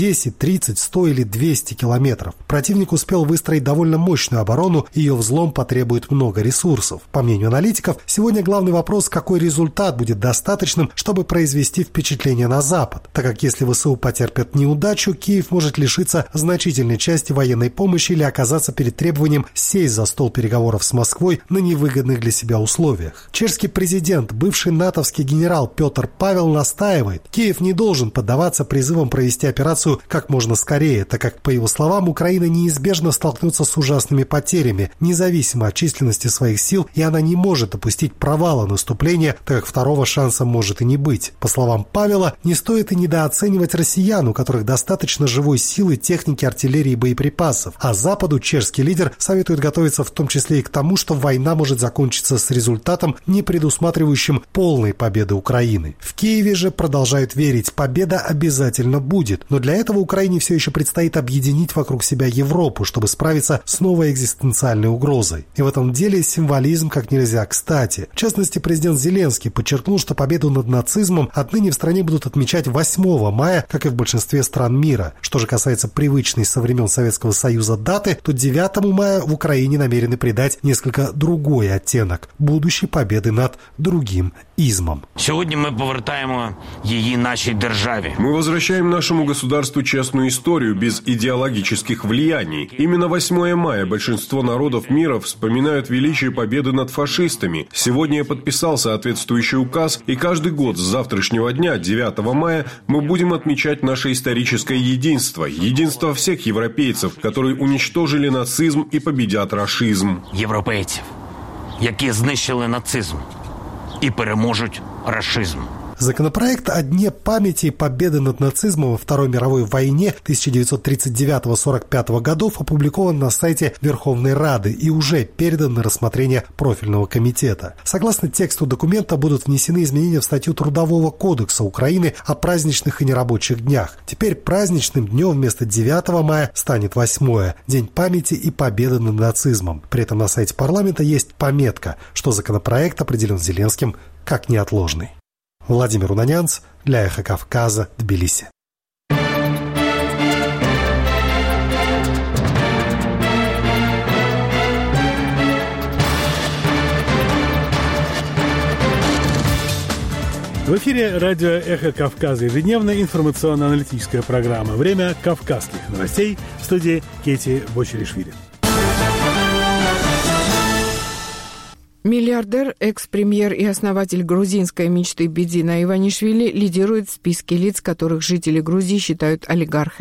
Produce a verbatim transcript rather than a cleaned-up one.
десять, тридцать, сто или двести километров. Противник успел выстроить довольно мощную оборону, ее взлом потребует много ресурсов. По мнению аналитиков, сегодня главный вопрос, какой результат будет достаточным, чтобы произвести впечатление на Запад, так как если ВСУ потерпят неудачу, Киев может лишиться значительной части военной помощи или оказаться перед требованием сесть за стол переговоров с Москвой на невыгодных для себя условиях. Чешский президент, бывший натовский генерал Петр Павел настаивает, Киев не должен поддаваться призывам провести операцию как можно скорее, так как, по его словам, Украина неизбежно столкнется с ужасными потерями, независимо от численности своих сил, и она не может допустить провала наступления, так как второго шанса может и не быть. По словам Павела, не стоит и недооценивать россиян, у которых достаточно живой силы, техники, артиллерии и боеприпасов, а Западу чешский лидер советует готовиться в том числе и к тому, что война может закончиться с результатом, не предусматривающим полной победы Украины. В Киеве же продолжают верить, победа обязательно будет, но для этого Украине все еще предстоит объединить вокруг себя Европу, чтобы справиться с новой экзистенциальной угрозой. И в этом деле символизм как нельзя кстати. В частности, президент Зеленский подчеркнул, что победу над нацизмом отныне в стране будут отмечать восьмого мая, как и в большинстве стран мира. Что же касается привычной со времен Советского Союза даты, то девятого мая в Украине намерены придать несколько другой оттенок – будущей победы над другим измом. Сегодня мы повертаем ее нашей державе. Мы возвращаем нашему государству честную историю без идеологических влияний. Именно восьмого мая большинство народов мира вспоминают величие победы над фашистами. Сегодня я подписал соответствующий указ, и каждый год с завтрашнего дня, девятого мая, мы будем отмечать наше историческое единство, единство всех европейцев, которые уничтожили нацизм и победят рашизм. Європейців, які знищили нацизм і переможуть рашизм. Законопроект о Дне памяти и победы над нацизмом во Второй мировой войне тысяча девятьсот тридцать девятого — сорок пятого годов опубликован на сайте Верховной Рады и уже передан на рассмотрение профильного комитета. Согласно тексту документа будут внесены изменения в статью Трудового кодекса Украины о праздничных и нерабочих днях. Теперь праздничным днем вместо девятого мая станет восьмое – День памяти и победы над нацизмом. При этом на сайте парламента есть пометка, что законопроект определен Зеленским как неотложный. Владимир Унанянц для Эхо Кавказа, Тбилиси. В эфире радио «Эхо Кавказа», ежедневная информационно-аналитическая программа. Время кавказских новостей. В студии Кети Бочеришвили. Миллиардер, экс-премьер и основатель грузинской мечты Бедина Иванишвили лидирует в списке лиц, которых жители Грузии считают олигархами.